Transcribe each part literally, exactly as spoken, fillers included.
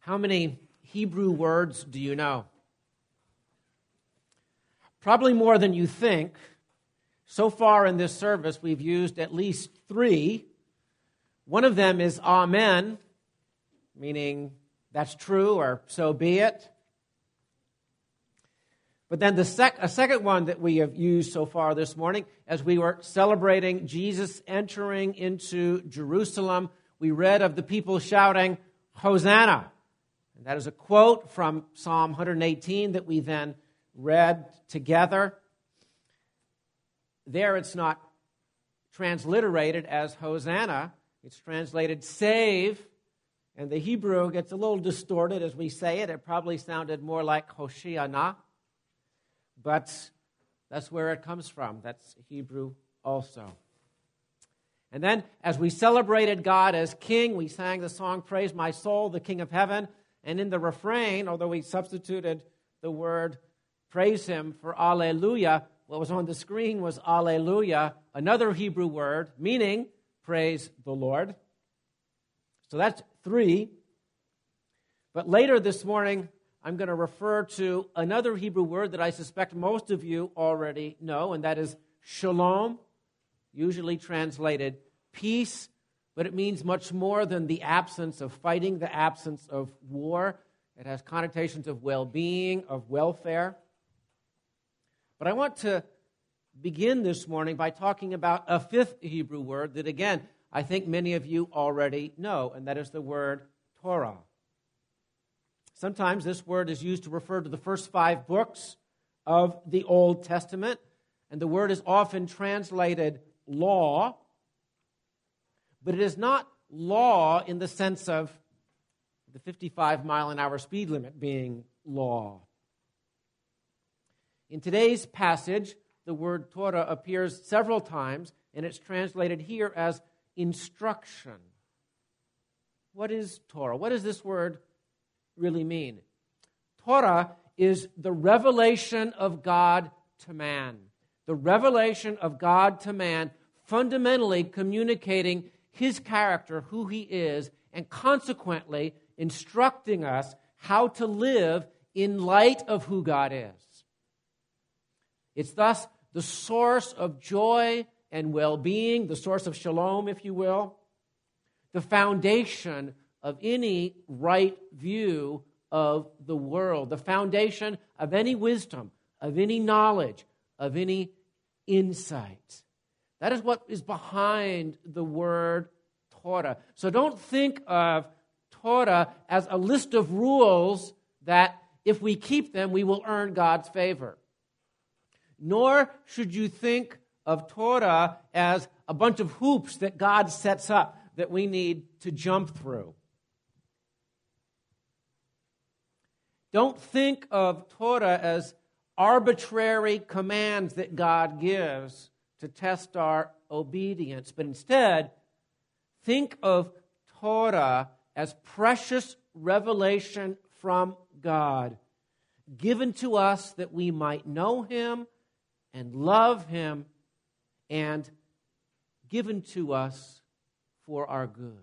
How many Hebrew words do you know? Probably more than you think. So far in this service, we've used at least three. One of them is amen, meaning that's true or so be it. But then the sec- a second one that we have used so far this morning, as we were celebrating Jesus entering into Jerusalem, we read of the people shouting, Hosanna. And that is a quote from Psalm one eighteen that we then read together. There it's not transliterated as Hosanna. It's translated save. And the Hebrew gets a little distorted as we say it. It probably sounded more like Hoshiana. But that's where it comes from. That's Hebrew also. And then as we celebrated God as King, we sang the song, Praise My Soul, the King of Heaven. And in the refrain, although we substituted the word praise Him for Alleluia, what was on the screen was Alleluia, another Hebrew word meaning praise the Lord. So that's three. But later this morning, I'm going to refer to another Hebrew word that I suspect most of you already know, and that is shalom, usually translated peace, but it means much more than the absence of fighting, the absence of war. It has connotations of well-being, of welfare. But I want to begin this morning by talking about a fifth Hebrew word that, again, I think many of you already know, and that is the word Torah. Sometimes this word is used to refer to the first five books of the Old Testament, and the word is often translated law, but it is not law in the sense of the fifty-five mile an hour speed limit being law. In today's passage, the word Torah appears several times, and it's translated here as instruction. What is Torah? What does this word really mean? Torah is the revelation of God to man. The revelation of God to man, fundamentally communicating His character, who He is, and consequently instructing us how to live in light of who God is. It's thus the source of joy and well-being, the source of shalom, if you will, the foundation of any right view of the world, the foundation of any wisdom, of any knowledge, of any insight. That is what is behind the word Torah. So don't think of Torah as a list of rules that if we keep them, we will earn God's favor. Nor should you think of Torah as a bunch of hoops that God sets up that we need to jump through. Don't think of Torah as arbitrary commands that God gives to test our obedience, but instead, think of Torah as precious revelation from God, given to us that we might know Him and love Him, and given to us for our good.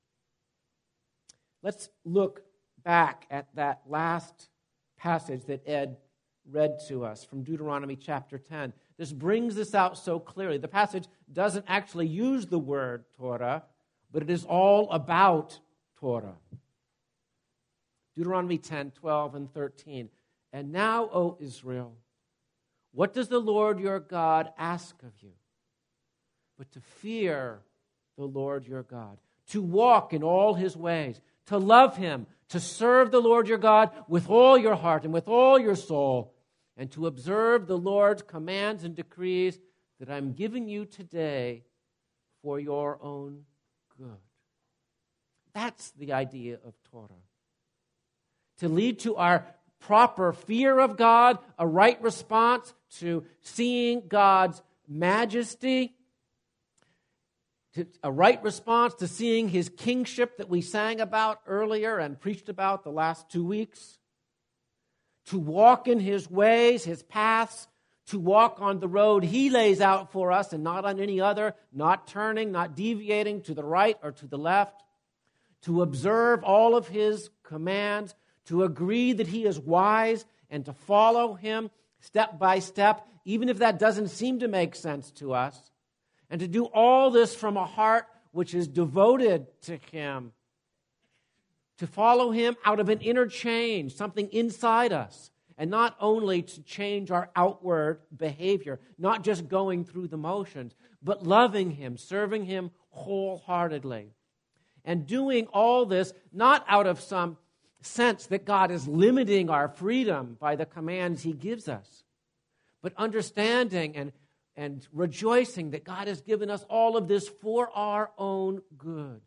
Let's look back at that last passage that Ed read to us from Deuteronomy chapter ten. This brings this out so clearly. The passage doesn't actually use the word Torah, but it is all about Torah. Deuteronomy ten, twelve, and thirteen. And now, O Israel, what does the Lord your God ask of you? But to fear the Lord your God, to walk in all His ways, to love Him, to serve the Lord your God with all your heart and with all your soul, and to observe the Lord's commands and decrees that I'm giving you today for your own good. That's the idea of Torah. To lead to our proper fear of God, a right response to seeing God's majesty, to a right response to seeing His kingship that we sang about earlier and preached about the last two weeks, to walk in His ways, His paths, to walk on the road He lays out for us and not on any other, not turning, not deviating to the right or to the left, to observe all of his commands, to agree that he is wise, and to follow him step by step, even if that doesn't seem to make sense to us, and to do all this from a heart which is devoted to him, to follow him out of an inner change, something inside us, and not only to change our outward behavior, not just going through the motions, but loving him, serving him wholeheartedly. And doing all this not out of some sense that God is limiting our freedom by the commands he gives us, but understanding and, and rejoicing that God has given us all of this for our own good.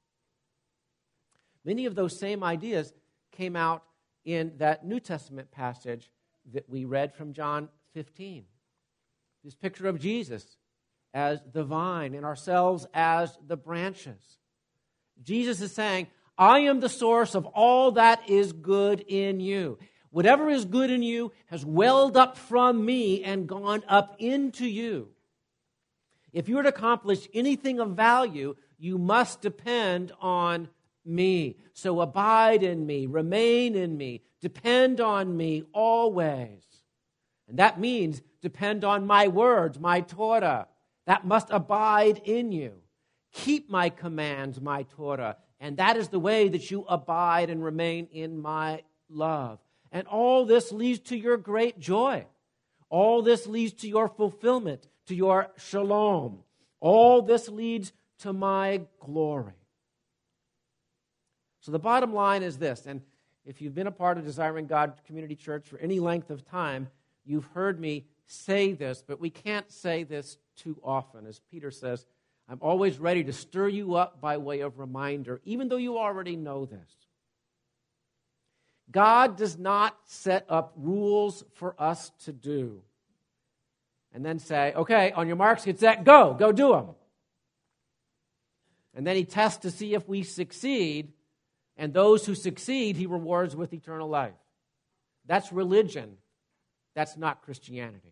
Many of those same ideas came out in that New Testament passage that we read from John fifteen. This picture of Jesus as the vine and ourselves as the branches. Jesus is saying, I am the source of all that is good in you. Whatever is good in you has welled up from me and gone up into you. If you are to accomplish anything of value, you must depend on me. So abide in me, remain in me, depend on me always. And that means depend on my words, my Torah. That must abide in you. Keep my commands, my Torah, and that is the way that you abide and remain in my love. And all this leads to your great joy. All this leads to your fulfillment, to your shalom. All this leads to my glory. So the bottom line is this, and if you've been a part of Desiring God Community Church for any length of time, you've heard me say this, but we can't say this too often. As Peter says, I'm always ready to stir you up by way of reminder, even though you already know this. God does not set up rules for us to do and then say, okay, on your marks, get set, go, go do them. And then he tests to see if we succeed, and those who succeed, he rewards with eternal life. That's religion. That's not Christianity.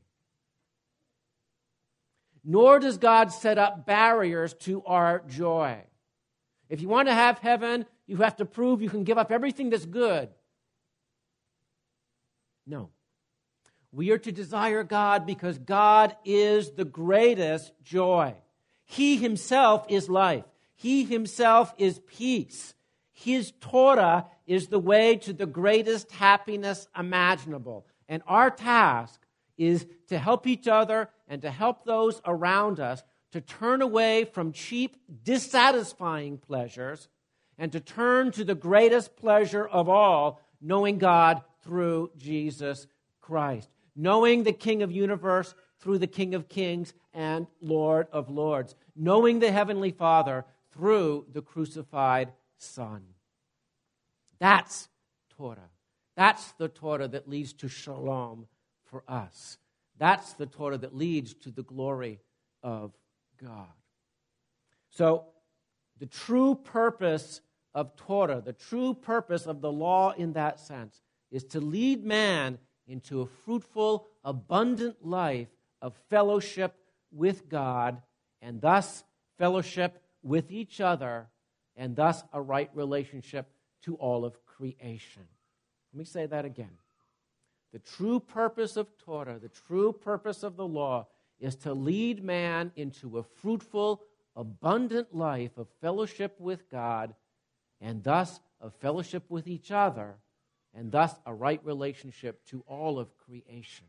Nor does God set up barriers to our joy. If you want to have heaven, you have to prove you can give up everything that's good. No. We are to desire God because God is the greatest joy. He himself is life. He himself is peace. His Torah is the way to the greatest happiness imaginable. And our task is to help each other and to help those around us to turn away from cheap, dissatisfying pleasures and to turn to the greatest pleasure of all, knowing God through Jesus Christ, knowing the King of universe through the King of kings and Lord of lords, knowing the Heavenly Father through the crucified Son. That's Torah. That's the Torah that leads to shalom for us. That's the Torah that leads to the glory of God. So, the true purpose of Torah, the true purpose of the law in that sense, is to lead man into a fruitful, abundant life of fellowship with God, and thus fellowship with each other, and thus a right relationship to all of creation. Let me say that again. The true purpose of Torah, the true purpose of the law, is to lead man into a fruitful, abundant life of fellowship with God, and thus of fellowship with each other, and thus a right relationship to all of creation.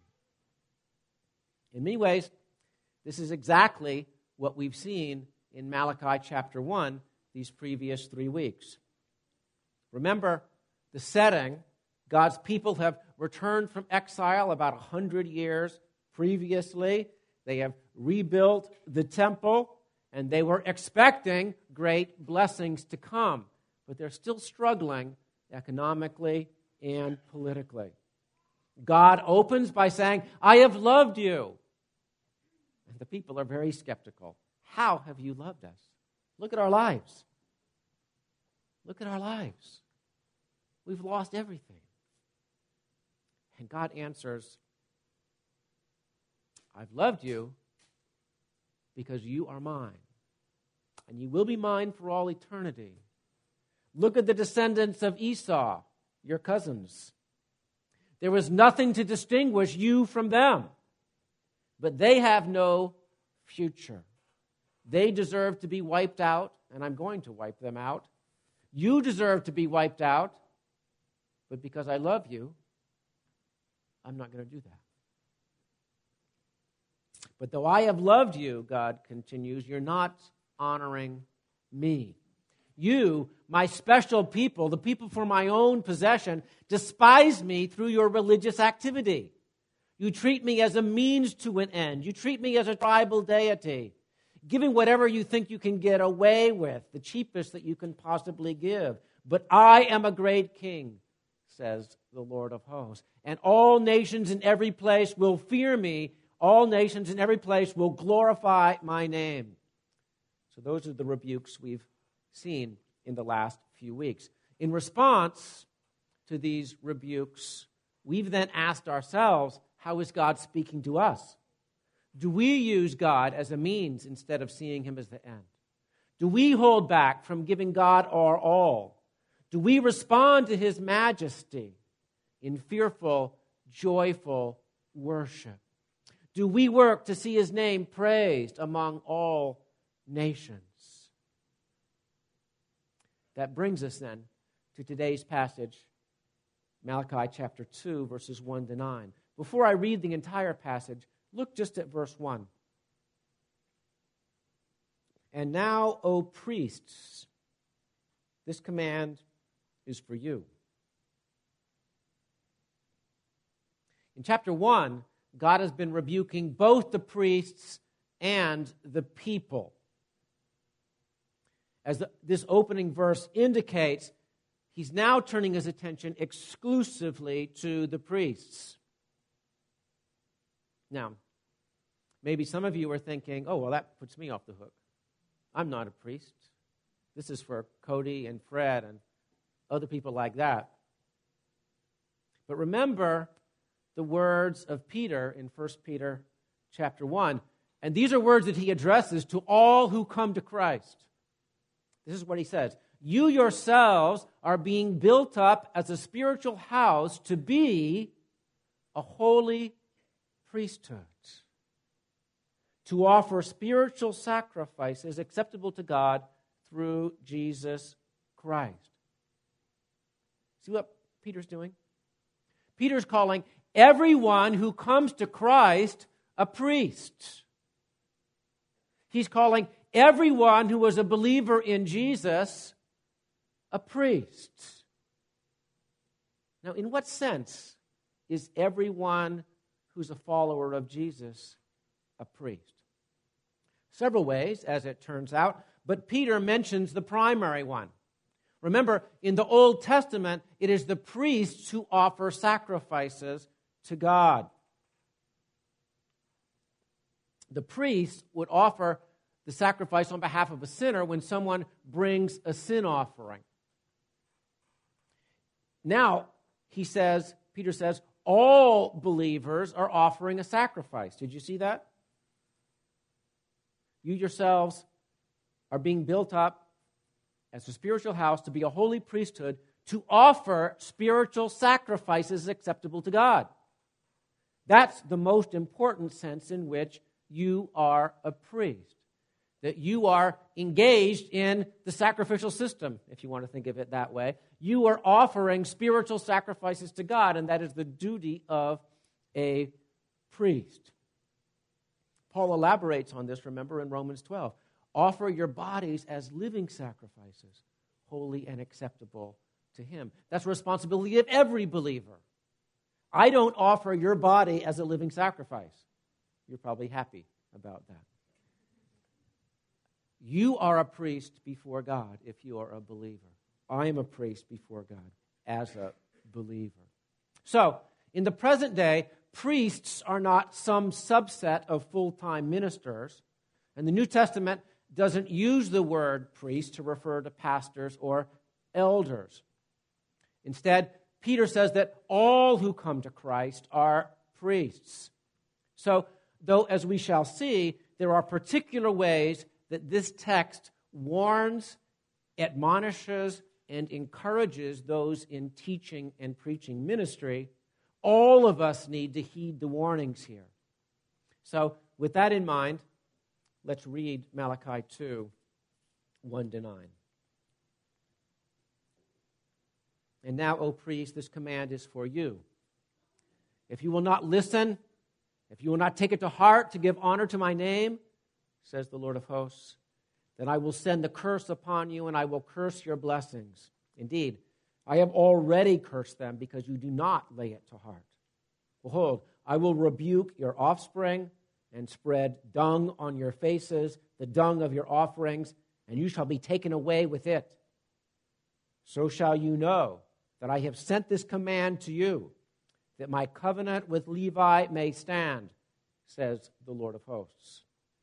In many ways, this is exactly what we've seen in Malachi chapter one these previous three weeks. Remember the setting. God's people have returned from exile about one hundred years previously. They have rebuilt the temple, and they were expecting great blessings to come. But they're still struggling economically and politically. God opens by saying, I have loved you. And the people are very skeptical. How have you loved us? Look at our lives. Look at our lives. We've lost everything. And God answers, I've loved you because you are mine. And you will be mine for all eternity. Look at the descendants of Esau, your cousins. There was nothing to distinguish you from them, but they have no future. They deserve to be wiped out, and I'm going to wipe them out. You deserve to be wiped out, but because I love you, I'm not going to do that. But though I have loved you, God continues, you're not honoring me. You, my special people, the people for my own possession, despise me through your religious activity. You treat me as a means to an end. You treat me as a tribal deity, giving whatever you think you can get away with, the cheapest that you can possibly give. But I am a great king, says the Lord of hosts, and all nations in every place will fear me. All nations in every place will glorify my name. So those are the rebukes we've seen in the last few weeks. In response to these rebukes, we've then asked ourselves, how is God speaking to us? Do we use God as a means instead of seeing him as the end? Do we hold back from giving God our all? Do we respond to his majesty in fearful, joyful worship? Do we work to see his name praised among all nations? That brings us then to today's passage, Malachi chapter two, verses one to nine. Before I read the entire passage, look just at verse one. And now, O priests, this command is for you. In chapter one, God has been rebuking both the priests and the people. As the, this opening verse indicates, he's now turning his attention exclusively to the priests. Now, maybe some of you are thinking, oh, well, that puts me off the hook. I'm not a priest. This is for Cody and Fred and other people like that. But remember the words of Peter in First Peter chapter one. And these are words that he addresses to all who come to Christ. This is what he says. You yourselves are being built up as a spiritual house to be a holy priesthood, to offer spiritual sacrifices acceptable to God through Jesus Christ. See what Peter's doing? Peter's calling everyone who comes to Christ a priest. He's calling everyone who was a believer in Jesus a priest. Now, in what sense is everyone who's a follower of Jesus a priest? Several ways, as it turns out, but Peter mentions the primary one. Remember, in the Old Testament, it is the priests who offer sacrifices to God. The priests would offer the sacrifice on behalf of a sinner when someone brings a sin offering. Now, he says, Peter says, all believers are offering a sacrifice. Did you see that? You yourselves are being built up as a spiritual house to be a holy priesthood to offer spiritual sacrifices acceptable to God. That's the most important sense in which you are a priest. That you are engaged in the sacrificial system, if you want to think of it that way. You are offering spiritual sacrifices to God, and that is the duty of a priest. Paul elaborates on this, remember, in Romans twelve. Offer your bodies as living sacrifices, holy and acceptable to him. That's the responsibility of every believer. I don't offer your body as a living sacrifice. You're probably happy about that. You are a priest before God if you are a believer. I am a priest before God as a believer. So, in the present day, priests are not some subset of full-time ministers, and the New Testament doesn't use the word priest to refer to pastors or elders. Instead, Peter says that all who come to Christ are priests. So, though, as we shall see, there are particular ways that this text warns, admonishes, and encourages those in teaching and preaching ministry, all of us need to heed the warnings here. So, with that in mind, let's read Malachi two, one to nine. And now, O priest, this command is for you. If you will not listen, if you will not take it to heart to give honor to my name, says the Lord of hosts, then I will send the curse upon you, and I will curse your blessings. Indeed, I have already cursed them because you do not lay it to heart. Behold, I will rebuke your offspring and spread dung on your faces, the dung of your offerings, and you shall be taken away with it. So shall you know that I have sent this command to you, that my covenant with Levi may stand, says the Lord of hosts.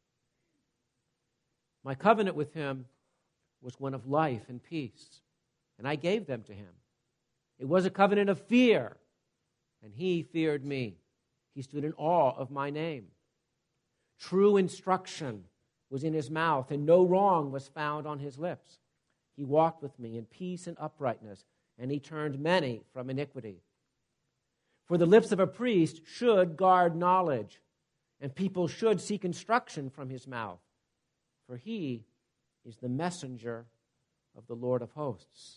My covenant with him was one of life and peace, and I gave them to him. It was a covenant of fear, and he feared me. He stood in awe of my name. True instruction was in his mouth, and no wrong was found on his lips. He walked with me in peace and uprightness, and he turned many from iniquity. For the lips of a priest should guard knowledge, and people should seek instruction from his mouth. For he is the messenger of the Lord of hosts.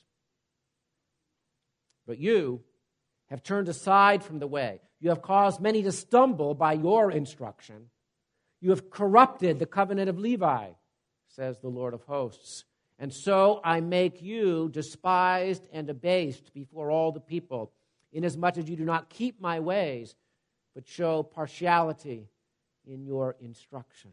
But you have turned aside from the way. You have caused many to stumble by your instruction. You have corrupted the covenant of Levi, says the Lord of hosts. And so I make you despised and abased before all the people, inasmuch as you do not keep my ways, but show partiality in your instruction.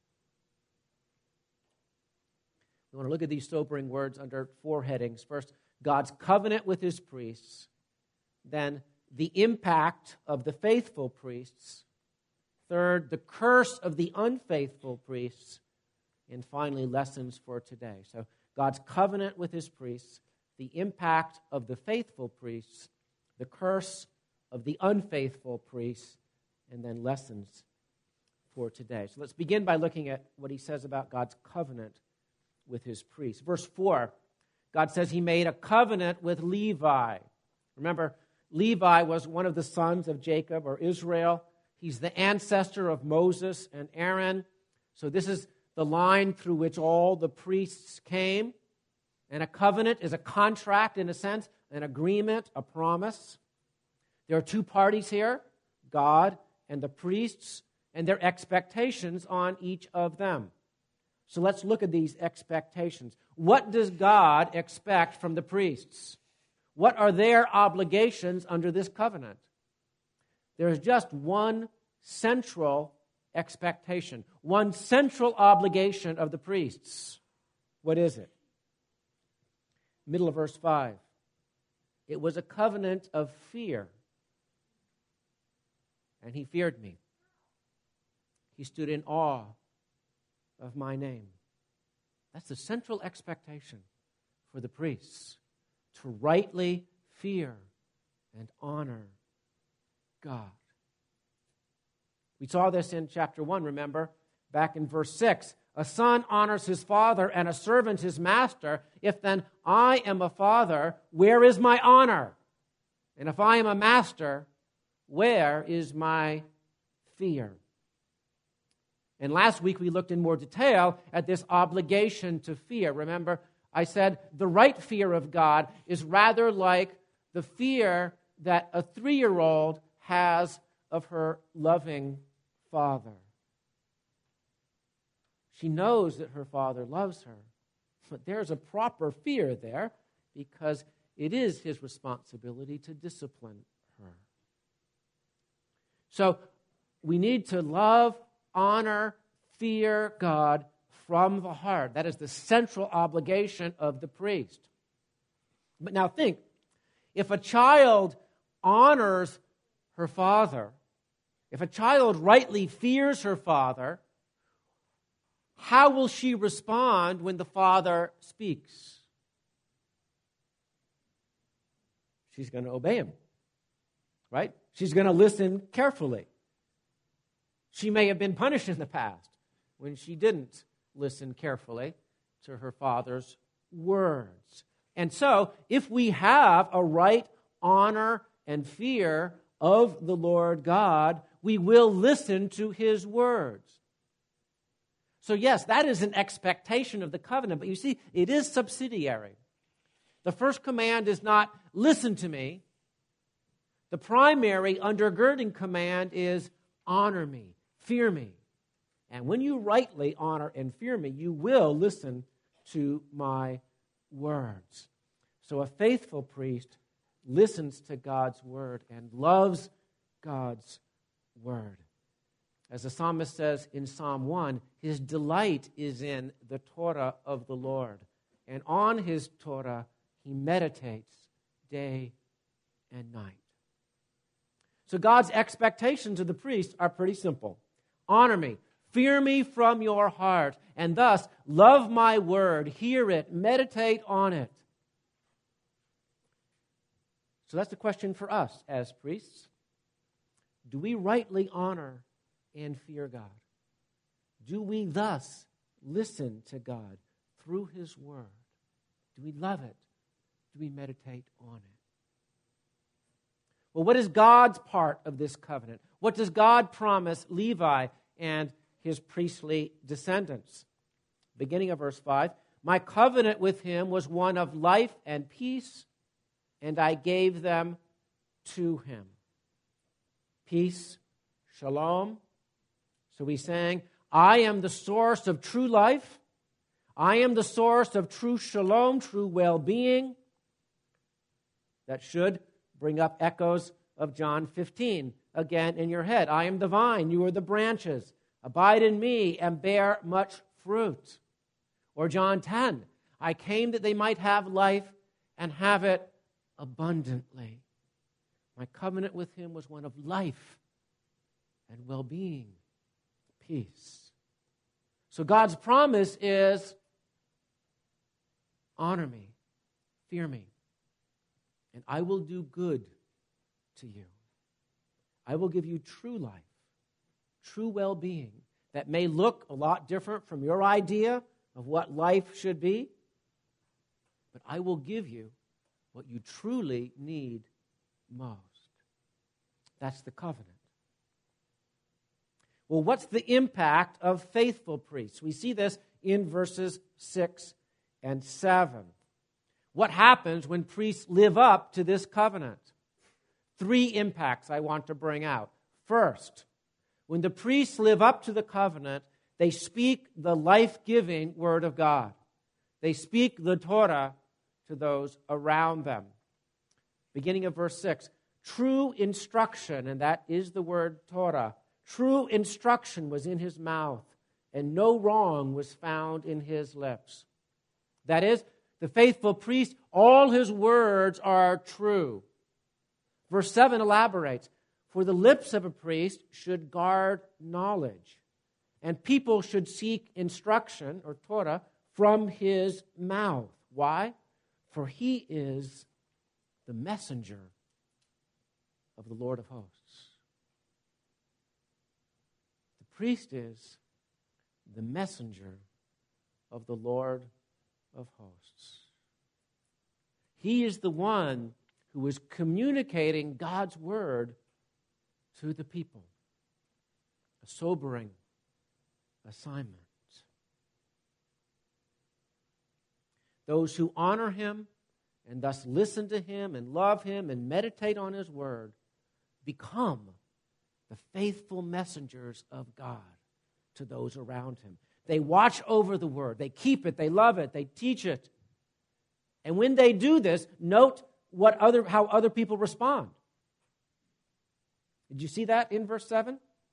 We want to look at these sobering words under four headings. First, God's covenant with his priests. Then, the impact of the faithful priests. Third, the curse of the unfaithful priests. And finally, lessons for today. So, God's covenant with his priests, the impact of the faithful priests, the curse of the unfaithful priests, and then lessons for today. So let's begin by looking at what he says about God's covenant with his priests. Verse four, God says he made a covenant with Levi. Remember, Levi was one of the sons of Jacob or Israel. He's the ancestor of Moses and Aaron. So this is the line through which all the priests came. And a covenant is a contract, in a sense, an agreement, a promise. There are two parties here, God and the priests, and their expectations on each of them. So let's look at these expectations. What does God expect from the priests? What are their obligations under this covenant? There is just one central expectation, one central obligation of the priests. What is it? Middle of verse five. It was a covenant of fear. And he feared me. He stood in awe of my name. That's the central expectation for the priests, to rightly fear and honor God. We saw this in chapter one, remember? Back in verse six. A son honors his father and a servant his master. If then I am a father, where is my honor? And if I am a master, where is my fear? And last week we looked in more detail at this obligation to fear. Remember, I said the right fear of God is rather like the fear that a three-year-old has of her loving father. She knows that her father loves her, but there's a proper fear there because it is his responsibility to discipline her. So we need to love, honor, fear God from the heart. That is the central obligation of the priest. But now think, if a child honors her father, if a child rightly fears her father, how will she respond when the father speaks? She's going to obey him, right? She's going to listen carefully. She may have been punished in the past when she didn't listen carefully to her father's words. And so, if we have a right honor and fear of the Lord God, we will listen to his words. So yes, that is an expectation of the covenant, but you see, it is subsidiary. The first command is not, listen to me. The primary undergirding command is, honor me, fear me. And when you rightly honor and fear me, you will listen to my words. So a faithful priest listens to God's word and loves God's word. As the psalmist says in Psalm one, his delight is in the Torah of the Lord. And on his Torah, he meditates day and night. So God's expectations of the priest are pretty simple. Honor me, fear me from your heart, and thus love my word, hear it, meditate on it. So that's the question for us as priests. Do we rightly honor and fear God? Do we thus listen to God through his word? Do we love it? Do we meditate on it? Well, what is God's part of this covenant? What does God promise Levi and his priestly descendants? Beginning of verse five, my covenant with him was one of life and peace, and I gave them to him. Peace, shalom. So we sang, I am the source of true life. I am the source of true shalom, true well-being. That should bring up echoes of John fifteen again in your head. I am the vine, you are the branches. Abide in me and bear much fruit. Or John ten, I came that they might have life and have it abundantly. My covenant with him was one of life and well-being, peace. So God's promise is, honor me, fear me, and I will do good to you. I will give you true life, true well-being that may look a lot different from your idea of what life should be, but I will give you what you truly need most. That's the covenant. Well, what's the impact of faithful priests? We see this in verses six and seven. What happens when priests live up to this covenant? Three impacts I want to bring out. First, when the priests live up to the covenant, they speak the life-giving word of God. They speak the Torah to those around them. Beginning of verse six, true instruction, and that is the word Torah, true instruction was in his mouth, and no wrong was found in his lips. That is, the faithful priest, all his words are true. Verse seven elaborates, for the lips of a priest should guard knowledge, and people should seek instruction, or Torah, from his mouth. Why? For he is the messenger of the Lord of hosts. The priest is the messenger of the Lord of hosts. He is the one who is communicating God's word to the people. A sobering assignment. Those who honor him and thus listen to him and love him and meditate on his word become the faithful messengers of God to those around him. They watch over the word. They keep it. They love it. They teach it. And when they do this, note what other how other people respond. Did you see that in verse seven?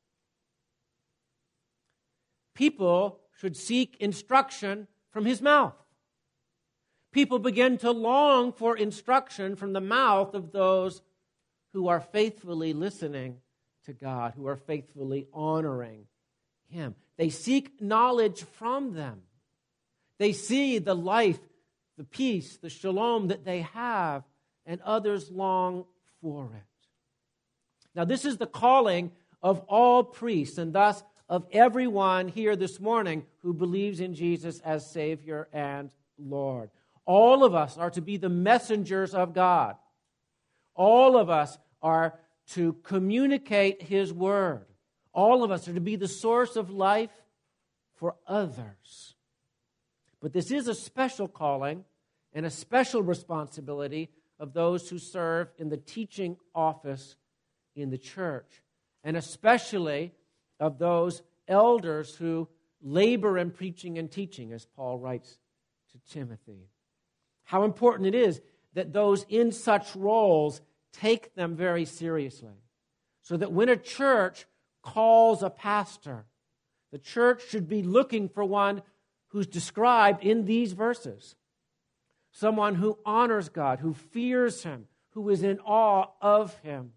People should seek instruction from his mouth. People begin to long for instruction from the mouth of those who are faithfully listening to God, who are faithfully honoring him. They seek knowledge from them. They see the life, the peace, the shalom that they have, and others long for it. Now, this is the calling of all priests, and thus of everyone here this morning who believes in Jesus as Savior and Lord. All of us are to be the messengers of God. All of us are to communicate His word. All of us are to be the source of life for others. But this is a special calling and a special responsibility of those who serve in the teaching office in the church, and especially of those elders who labor in preaching and teaching, as Paul writes to Timothy. How important it is that those in such roles take them very seriously, so that when a church calls a pastor, the church should be looking for one who's described in these verses. Someone who honors God, who fears Him, who is in awe of Him.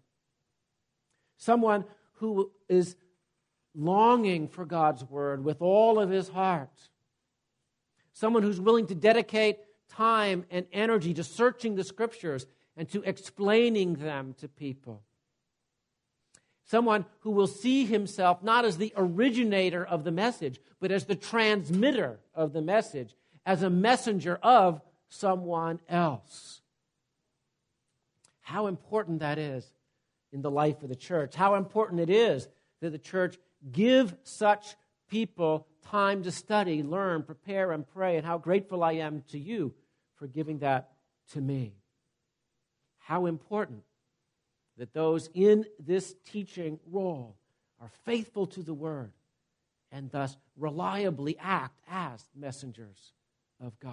Someone who is longing for God's word with all of his heart. Someone who's willing to dedicate time and energy to searching the Scriptures and to explaining them to people. Someone who will see himself not as the originator of the message, but as the transmitter of the message, as a messenger of someone else. How important that is in the life of the church. How important it is that the church give such people time to study, learn, prepare, and pray, and how grateful I am to you for giving that to me. How important that those in this teaching role are faithful to the Word and thus reliably act as messengers of God.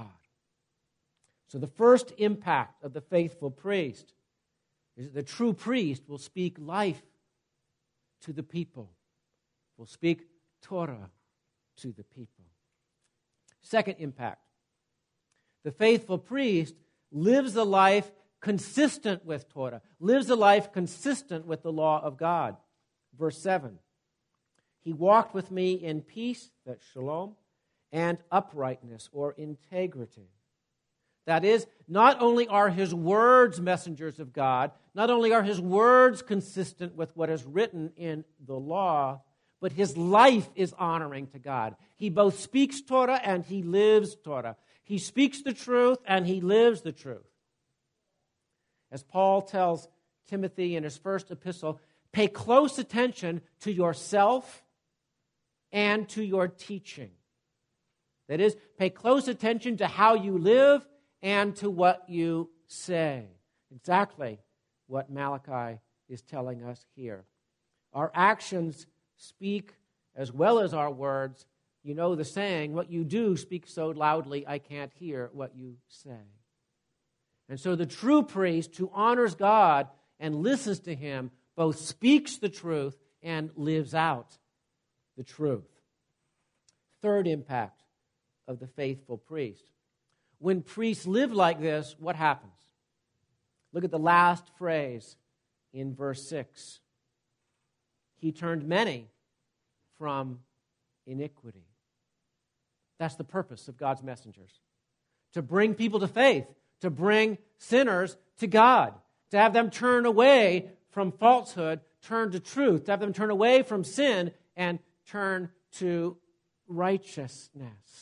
So the first impact of the faithful priest is that the true priest will speak life to the people, will speak Torah to the people. Second impact, the faithful priest lives a life consistent with Torah, lives a life consistent with the law of God. Verse seven, he walked with me in peace, that's shalom, and uprightness or integrity. That is, not only are his words messengers of God, not only are his words consistent with what is written in the law, but his life is honoring to God. He both speaks Torah and he lives Torah. He speaks the truth and he lives the truth. As Paul tells Timothy in his first epistle, pay close attention to yourself and to your teaching. That is, pay close attention to how you live and to what you say. Exactly what Malachi is telling us here. Our actions speak as well as our words. You know the saying, what you do speaks so loudly I can't hear what you say. And so the true priest who honors God and listens to Him both speaks the truth and lives out the truth. Third impact of the faithful priest. When priests live like this, what happens? Look at the last phrase in verse six. He turned many from iniquity. That's the purpose of God's messengers. To bring people to faith, to bring sinners to God, to have them turn away from falsehood, turn to truth, to have them turn away from sin and turn to righteousness.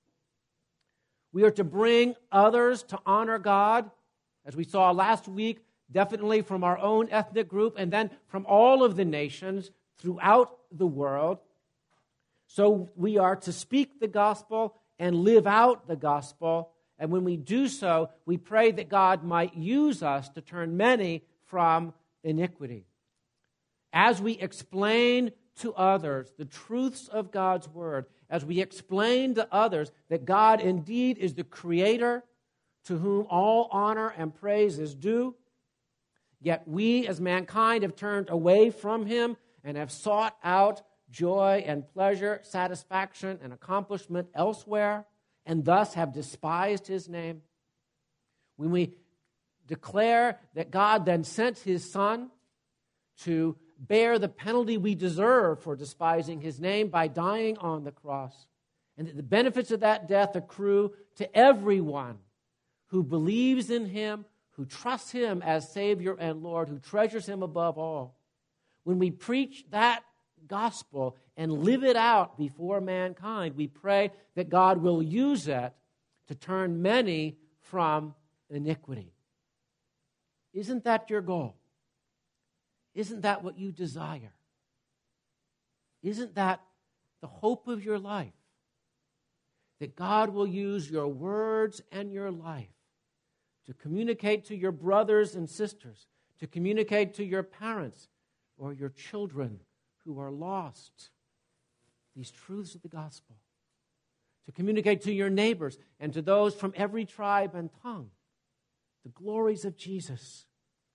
We are to bring others to honor God, as we saw last week, definitely from our own ethnic group and then from all of the nations throughout the world. So we are to speak the gospel and live out the gospel. And when we do so, we pray that God might use us to turn many from iniquity. As we explain to others the truths of God's word, as we explain to others that God indeed is the Creator to whom all honor and praise is due, yet we as mankind have turned away from Him and have sought out joy and pleasure, satisfaction and accomplishment elsewhere, and thus have despised His name. When we declare that God then sent His Son to bear the penalty we deserve for despising His name by dying on the cross, and that the benefits of that death accrue to everyone who believes in Him, who trusts Him as Savior and Lord, who treasures Him above all. When we preach that gospel and live it out before mankind, we pray that God will use it to turn many from iniquity. Isn't that your goal? Isn't that what you desire? Isn't that the hope of your life? That God will use your words and your life to communicate to your brothers and sisters, to communicate to your parents or your children who are lost these truths of the gospel, to communicate to your neighbors and to those from every tribe and tongue the glories of Jesus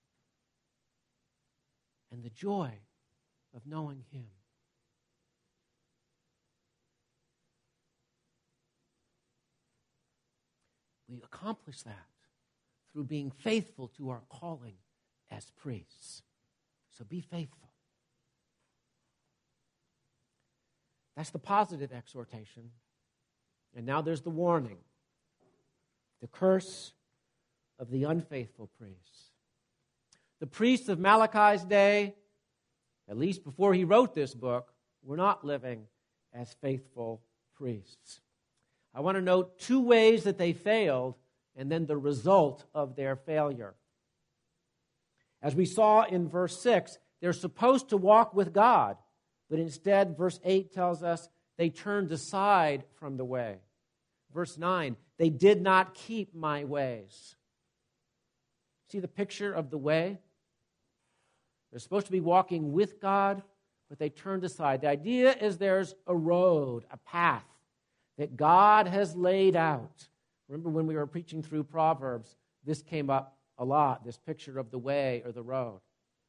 and the joy of knowing Him. We accomplish that through being faithful to our calling as priests. So be faithful. That's the positive exhortation. And now there's the warning. The curse of the unfaithful priests. The priests of Malachi's day, at least before he wrote this book, were not living as faithful priests. I want to note two ways that they failed and then the result of their failure. As we saw in verse six, they're supposed to walk with God, but instead, verse eight tells us they turned aside from the way. Verse nine, they did not keep my ways. See the picture of the way? They're supposed to be walking with God, but they turned aside. The idea is there's a road, a path that God has laid out. Remember when we were preaching through Proverbs, this came up a lot, this picture of the way or the road.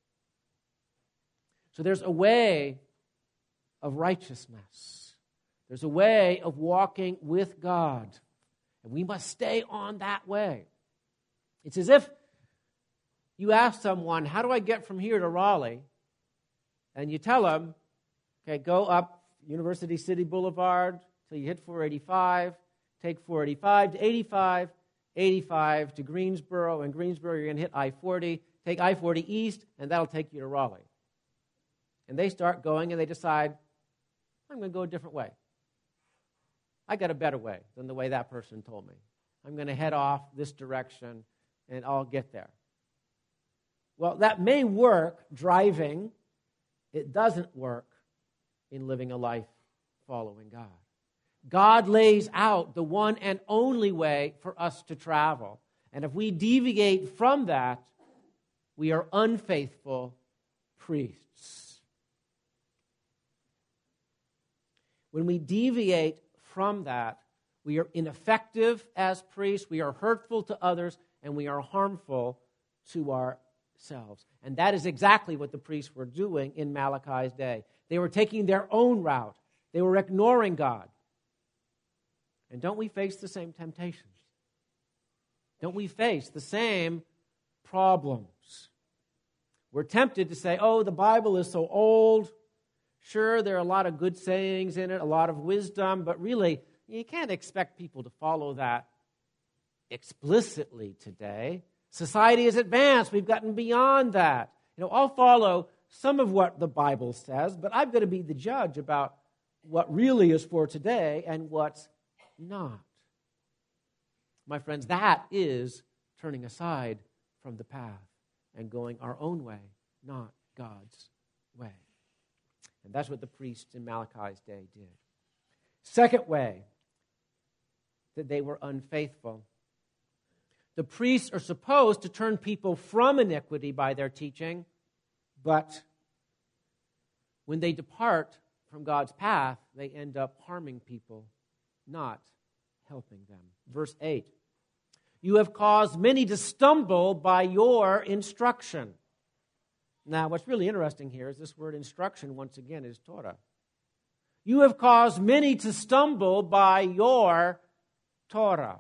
So there's a way of righteousness. There's a way of walking with God. And we must stay on that way. It's as if you ask someone, how do I get from here to Raleigh? And you tell them, okay, go up University City Boulevard till you hit four eighty-five, take four eighty-five to eighty-five, eighty-five to Greensboro, and Greensboro you're going to hit I forty, take I forty east, and that'll take you to Raleigh. And they start going and they decide, I'm going to go a different way. I got a better way than the way that person told me. I'm going to head off this direction and I'll get there. Well, that may work driving. It doesn't work in living a life following God. God lays out the one and only way for us to travel. And if we deviate from that, we are unfaithful priests. When we deviate from that, we are ineffective as priests, we are hurtful to others, and we are harmful to ourselves. And that is exactly what the priests were doing in Malachi's day. They were taking their own route. They were ignoring God. And don't we face the same temptations? Don't we face the same problems? We're tempted to say, oh, the Bible is so old. Sure, there are a lot of good sayings in it, a lot of wisdom, but really, you can't expect people to follow that explicitly today. Society has advanced. We've gotten beyond that. You know, I'll follow some of what the Bible says, but I've got to be the judge about what really is for today and what's not. My friends, that is turning aside from the path and going our own way, not God's way. And that's what the priests in Malachi's day did. Second way that they were unfaithful. The priests are supposed to turn people from iniquity by their teaching, but when they depart from God's path, they end up harming people, not helping them. Verse eight, you have caused many to stumble by your instruction. Now, what's really interesting here is this word instruction, once again, is Torah. You have caused many to stumble by your Torah.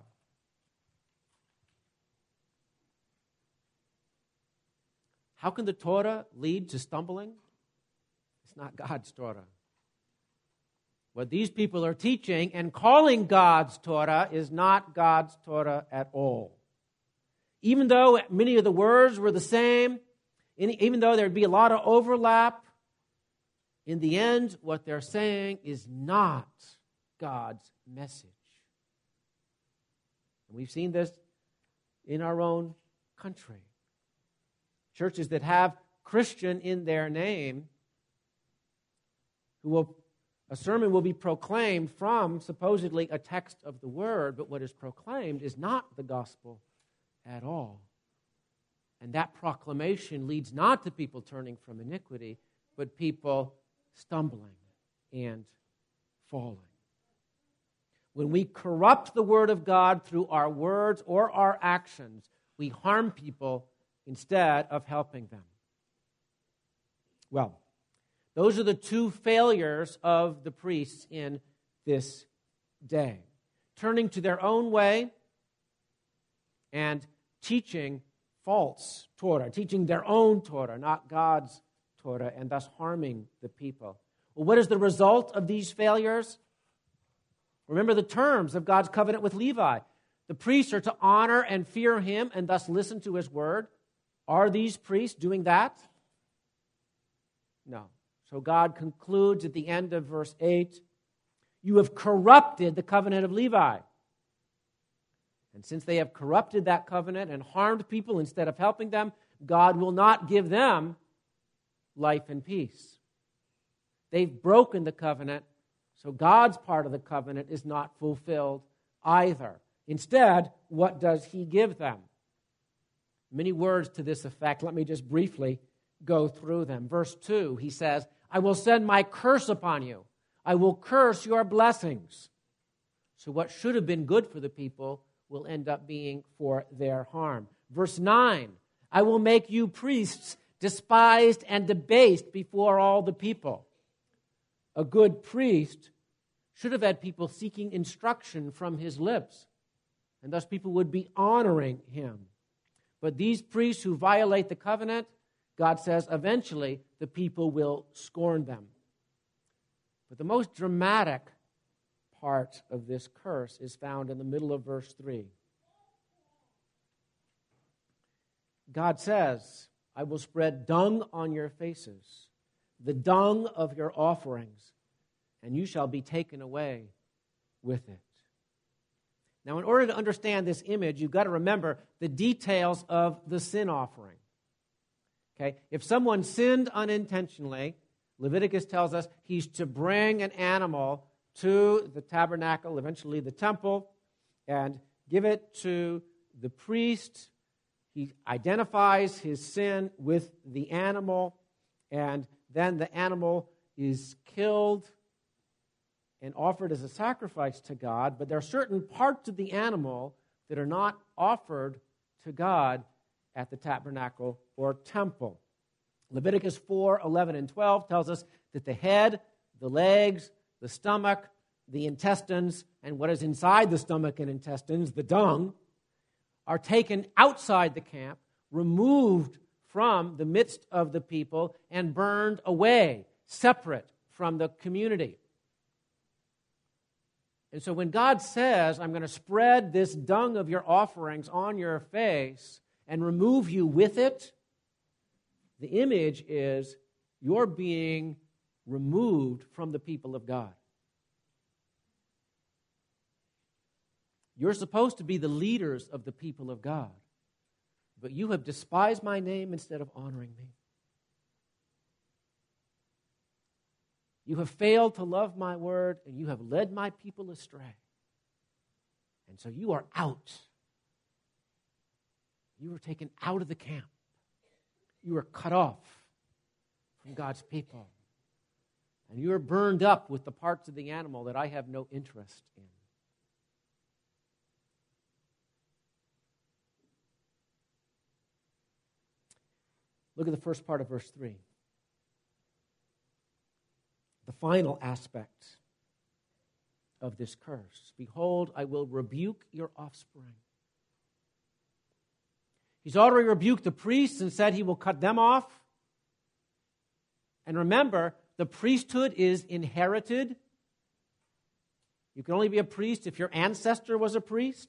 How can the Torah lead to stumbling? It's not God's Torah. What these people are teaching and calling God's Torah is not God's Torah at all. Even though many of the words were the same, even though there'd be a lot of overlap, in the end, what they're saying is not God's message. And we've seen this in our own country. Churches that have Christian in their name, who will, a sermon will be proclaimed from supposedly a text of the Word, but what is proclaimed is not the gospel at all. And that proclamation leads not to people turning from iniquity, but people stumbling and falling. When we corrupt the Word of God through our words or our actions, we harm people instead of helping them. Well, those are the two failures of the priests in this day. Turning to their own way and teaching false Torah, teaching their own Torah, not God's Torah, and thus harming the people. Well, what is the result of these failures? Remember the terms of God's covenant with Levi. The priests are to honor and fear him and thus listen to his word. Are these priests doing that? No. So God concludes at the end of verse eight, you have corrupted the covenant of Levi. And since they have corrupted that covenant and harmed people instead of helping them, God will not give them life and peace. They've broken the covenant, so God's part of the covenant is not fulfilled either. Instead, what does he give them? Many words to this effect. Let me just briefly go through them. Verse two, he says, I will send my curse upon you. I will curse your blessings. So what should have been good for the people will end up being for their harm. Verse nine, I will make you priests despised and debased before all the people. A good priest should have had people seeking instruction from his lips, and thus people would be honoring him. But these priests who violate the covenant, God says eventually the people will scorn them. But the most dramatic part of this curse is found in the middle of verse three. God says, I will spread dung on your faces, the dung of your offerings, and you shall be taken away with it. Now, in order to understand this image, you've got to remember the details of the sin offering. Okay? If someone sinned unintentionally, Leviticus tells us he's to bring an animal to the tabernacle, eventually the temple, and give it to the priest. He identifies his sin with the animal, and then the animal is killed and offered as a sacrifice to God, but there are certain parts of the animal that are not offered to God at the tabernacle or temple. Leviticus four, eleven, and twelve tells us that the head, the legs, the stomach, the intestines, and what is inside the stomach and intestines, the dung, are taken outside the camp, removed from the midst of the people, and burned away, separate from the community. And so when God says, I'm going to spread this dung of your offerings on your face and remove you with it, the image is you're being removed from the people of God. You're supposed to be the leaders of the people of God, but you have despised my name instead of honoring me. You have failed to love my word, and you have led my people astray. And so you are out. You were taken out of the camp. You were cut off from God's people. And you are burned up with the parts of the animal that I have no interest in. Look at the first part of verse three. The final aspect of this curse. Behold, I will rebuke your offspring. He's already rebuked the priests and said he will cut them off. And remember, the priesthood is inherited. You can only be a priest if your ancestor was a priest.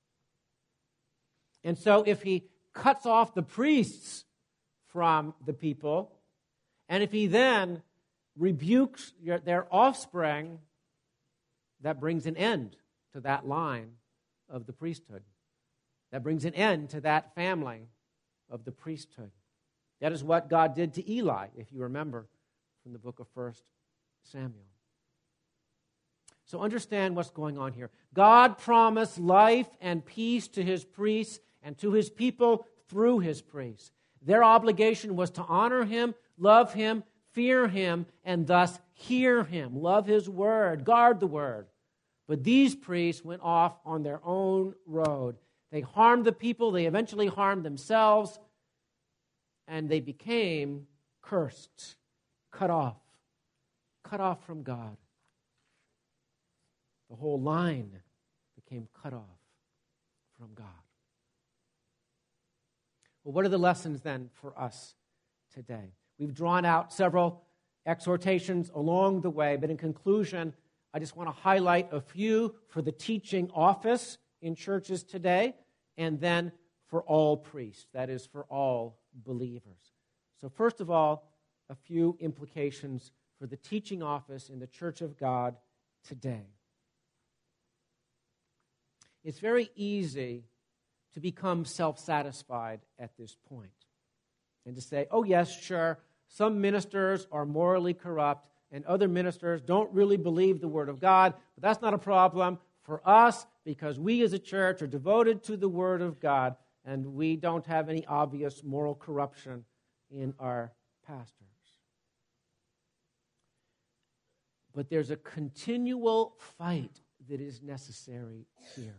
And so if he cuts off the priests from the people, and if he then rebukes your, their offspring, that brings an end to that line of the priesthood. That brings an end to that family of the priesthood. That is what God did to Eli, if you remember from the book of First Samuel. So understand what's going on here. God promised life and peace to his priests and to his people through his priests. Their obligation was to honor him, love him, fear him, and thus hear him, love his word, guard the word. But these priests went off on their own road. They harmed the people, they eventually harmed themselves, and they became cursed, cut off, cut off from God. The whole line became cut off from God. Well, what are the lessons then for us today? We've drawn out several exhortations along the way, but in conclusion, I just want to highlight a few for the teaching office in churches today, and then for all priests, that is, for all believers. So first of all, a few implications for the teaching office in the Church of God today. It's very easy to become self-satisfied at this point and to say, oh yes, sure, some ministers are morally corrupt and other ministers don't really believe the Word of God, but that's not a problem for us because we as a church are devoted to the Word of God and we don't have any obvious moral corruption in our pastors. But there's a continual fight that is necessary here.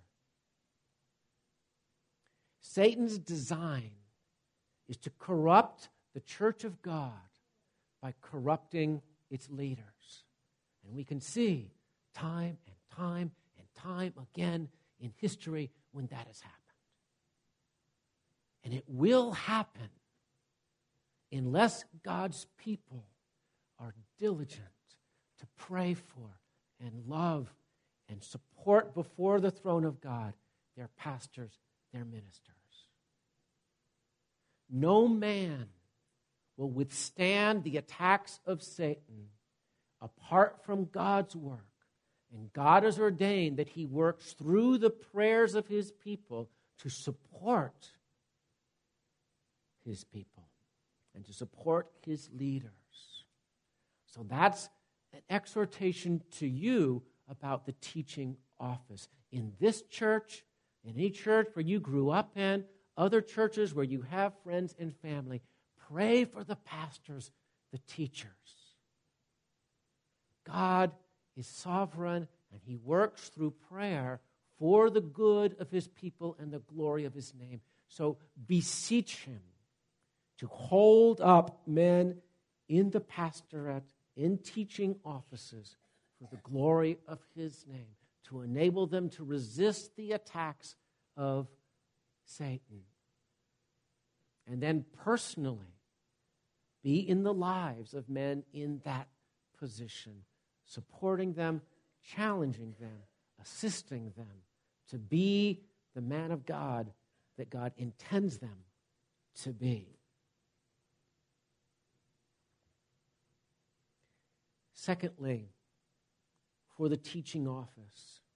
Satan's design is to corrupt the church of God by corrupting its leaders. And we can see time and time and time again in history when that has happened. And it will happen unless God's people are diligent to pray for and love and support before the throne of God their pastors, their ministers. No man will withstand the attacks of Satan apart from God's work. And God has ordained that he works through the prayers of his people to support his people and to support his leaders. So that's an exhortation to you about the teaching office. In this church, in any church where you grew up in, other churches where you have friends and family, pray for the pastors, the teachers. God is sovereign and he works through prayer for the good of his people and the glory of his name. So beseech him to hold up men in the pastorate, in teaching offices for the glory of his name, to enable them to resist the attacks of Satan. And then personally, be in the lives of men in that position, supporting them, challenging them, assisting them to be the man of God that God intends them to be. Secondly, for the teaching office,